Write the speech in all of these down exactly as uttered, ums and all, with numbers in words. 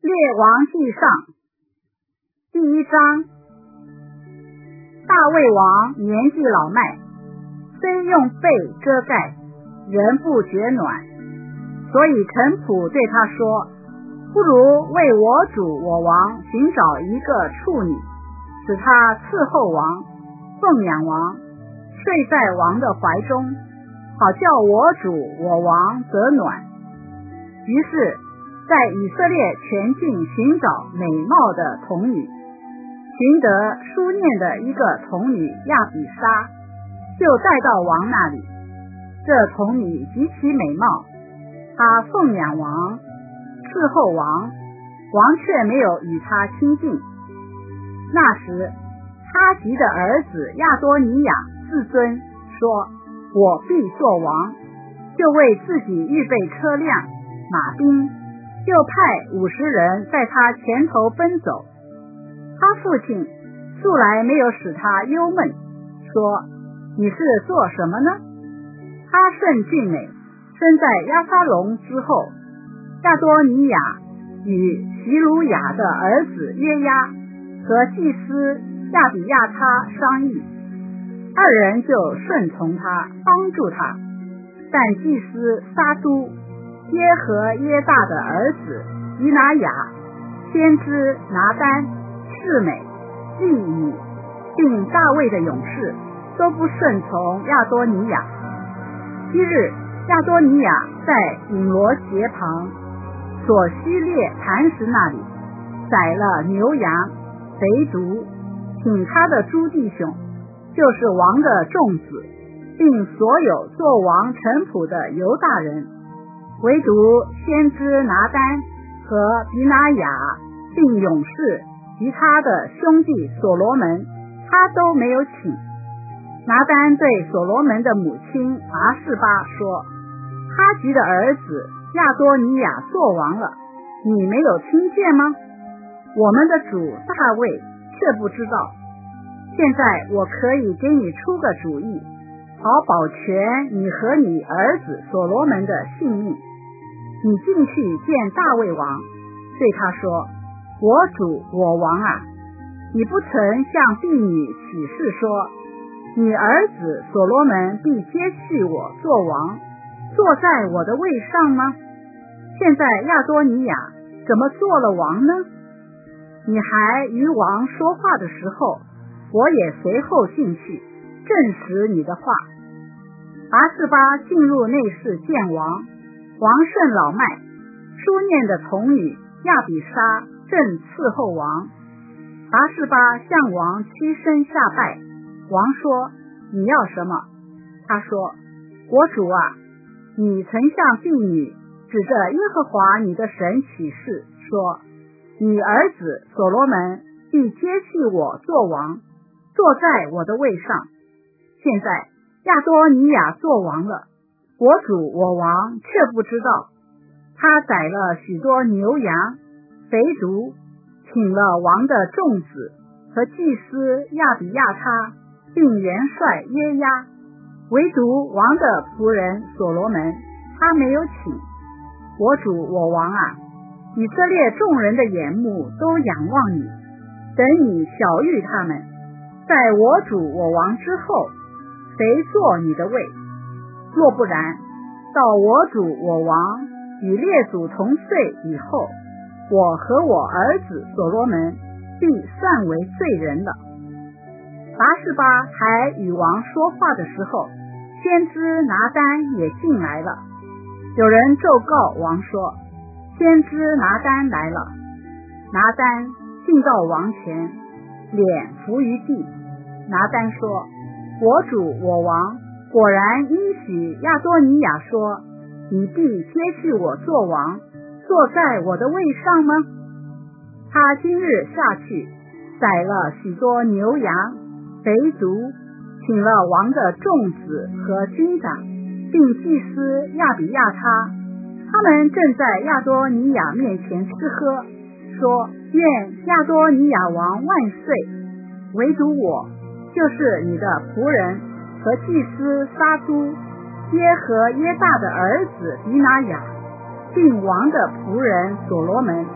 列王纪上第一章。大卫王年纪老迈，虽用被遮盖，仍不觉暖，所以臣仆对他说，不如为我主我王寻找一个处女，使他伺候王，奉养王，睡在王的怀中，好叫我主我王得暖。于是在以色列全境寻找美貌的童女，寻得书念的一个童女亚比莎，就带到王那里。这童女极其美貌，她奉养王，伺候王，王却没有与她亲近。那时哈吉的儿子亚多尼雅自尊说，我必做王，就为自己预备车辆马兵，就派五十人在他前头奔走。他父亲素来没有使他忧闷，说，你是做什么呢？他甚俊美，生在押沙龙之后。亚多尼雅与席鲁雅的儿子约押和祭司亚比亚他商议，二人就顺从他，帮助他。但祭司撒都耶和耶大的儿子以拿雅、先知拿单、示美、利以并大卫的勇士都不顺从亚多尼雅。昔日亚多尼雅在隐罗节旁所希列磐石那里宰了牛羊肥犊，请他的诸弟兄，就是王的众子，并所有做王臣仆的犹大人，唯独先知拿单和比拿雅并勇士及他的兄弟所罗门，他都没有请。拿单对所罗门的母亲拔示巴说，哈吉的儿子亚多尼雅做王了，你没有听见吗？我们的主大卫却不知道。现在我可以给你出个主意，好保全你和你儿子所罗门的性命。你进去见大卫王，对他说，我主我王啊，你不曾向婢女起誓说，你儿子所罗门必接续我做王，坐在我的位上吗？现在亚多尼雅怎么做了王呢？你还与王说话的时候，我也随后进去证实你的话。拔示巴进入内室见王，王甚老迈，书念的童女亚比莎正伺候王。拔示巴向王屈身下拜。王说，你要什么？他说，我主啊，你曾向婢女指着耶和华你的神起誓说，你儿子所罗门必接续我做王，坐在我的位上。现在亚多尼雅做王了，我主我王却不知道。他宰了许多牛羊肥犊，请了王的众子和祭司亚比亚他并元帅约押，唯独王的仆人所罗门他没有请。我主我王啊，以色列众人的眼目都仰望你，等你晓谕他们，在我主我王之后，谁坐你的位？若不然，到我主我王与列祖同岁以后，我和我儿子所罗门必算为罪人了。拔示巴还与王说话的时候，先知拿单也进来了。有人奏告王说，先知拿单来了。拿单进到王前，脸伏于地。拿单说，我主我王果然应许亚多尼雅说，你必接续我做王，坐在我的位上吗？他今日下去宰了许多牛羊肥犊，请了王的众子和军长并祭司亚比亚他，他们正在亚多尼雅面前吃喝，说，愿亚多尼雅王万岁。唯独我，就是你的仆人和祭司撒都耶和耶大的儿子比拿雅，并王的仆人所罗门，他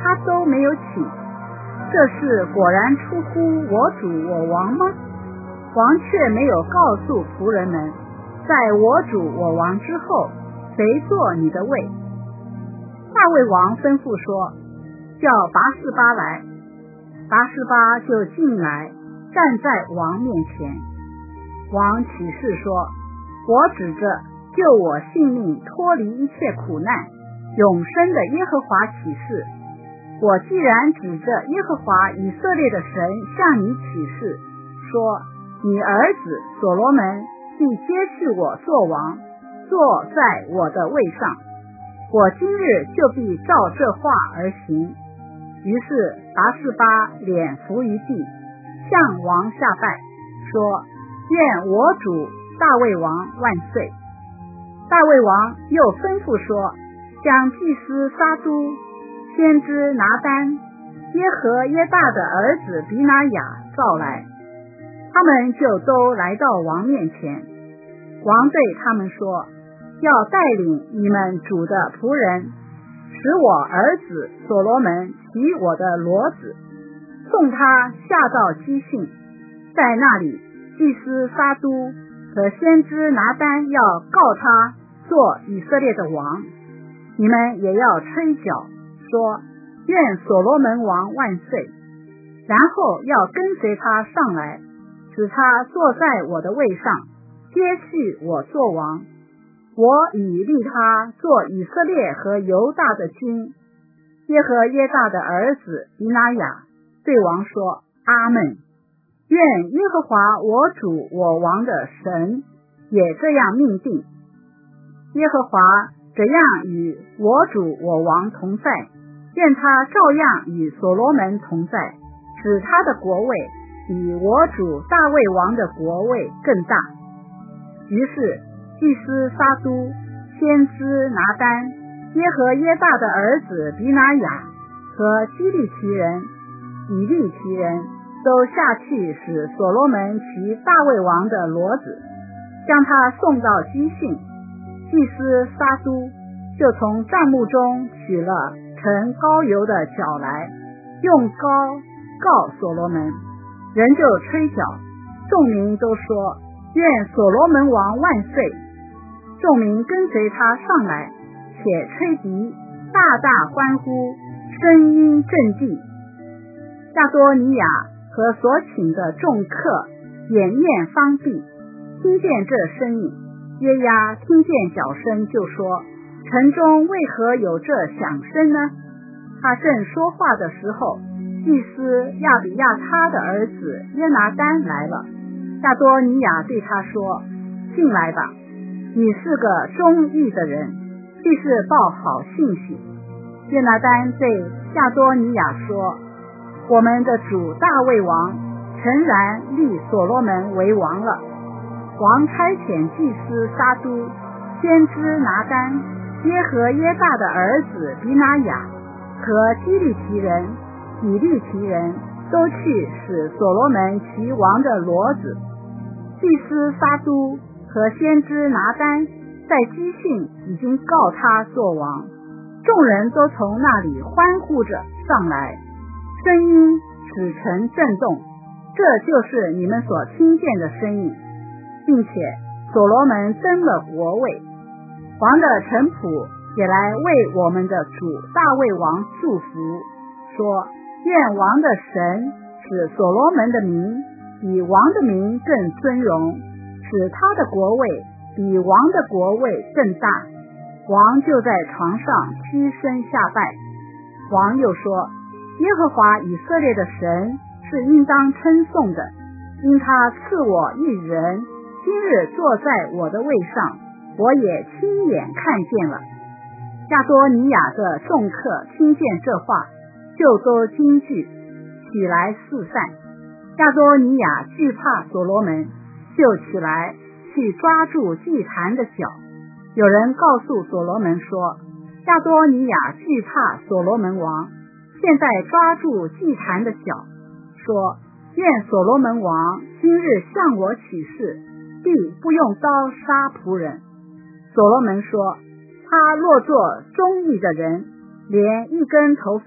他都没有请，这事果然出乎我主我王吗？王却没有告诉仆人们，在我主我王之后，谁做你的位？大卫王吩咐说，叫拔示巴来。拔示巴就进来，站在王面前。王起誓说，我指着救我性命脱离一切苦难永生的耶和华起誓，我既然指着耶和华以色列的神向你起誓，说你儿子所罗门必接续我做王，坐在我的位上，我今日就必照这话而行。于是拔示巴脸伏于地，向王下拜，说，愿我主大卫王万岁。大卫王又吩咐说，将祭司撒都、先知拿单、耶和耶大的儿子比拿雅召来，他们就都来到王面前。王对他们说，要带领你们主的仆人，使我儿子所罗门骑我的骡子，送他下到基训，在那里祭司撒都和先知拿单要告他做以色列的王。你们也要吹角，说，愿所罗门王万岁。然后要跟随他上来，使他坐在我的位上，接续我做王。我已立他做以色列和犹大的君。耶和耶大的儿子比拿雅对王说，阿们。愿耶和华我主我王的神也这样命定。耶和华怎样与我主我王同在，愿他照样与所罗门同在，使他的国位比我主大卫王的国位更大。于是祭司撒都、先知拿单、耶和耶大的儿子比拿雅和基利提人、以利提人都下去使所罗门骑大卫王的骡子，将他送到基训。祭司撒都就从帐幕中取了盛膏油的角来，用膏告所罗门，人就吹角，众民都说，愿所罗门王万岁。众民跟随他上来，且吹笛，大大欢呼，声音震地。亚多尼雅和所请的众客掩面方闭，听见这声音，约押听见角声，就说，城中为何有这响声呢？他正说话的时候，祭司亚比亚他的儿子约拿单来了。亚多尼雅对他说，进来吧，你是个忠义的人，必是报好信息。约拿单对亚多尼雅说，我们的主大卫王诚然立所罗门为王了。王差遣祭司撒都、先知拿单、耶和耶大的儿子比拿雅和基利提人、以利提人都去使所罗门骑王的骡子。祭司撒都和先知拿单在基训已经告他做王，众人都从那里欢呼着上来，声音使城震动，这就是你们所听见的声音。并且所罗门登了国位，王的臣仆也来为我们的主大卫王祝福，说，愿王的神使所罗门的名比王的名更尊荣，使他的国位比王的国位更大。王就在床上屈身下拜。王又说，耶和华以色列的神是应当称颂的，因他赐我一人，今日坐在我的位上，我也亲眼看见了。亚多尼雅的众客听见这话，就都惊惧，起来四散。亚多尼雅惧怕所罗门，就起来去抓住祭坛的脚。有人告诉所罗门说，亚多尼雅惧怕所罗门王，现在抓住祭坛的脚，说，愿所罗门王今日向我起誓，必不用刀杀仆人。所罗门说，他若做忠义的人，连一根头发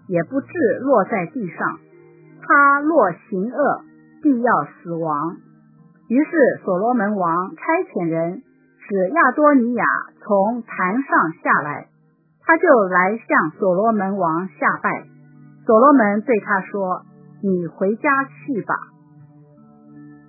也不致落在地上，他若行恶，必要死亡。于是所罗门王差遣人使亚多尼雅从坛上下来，他就来向所罗门王下拜。所罗门对他说：你回家去吧。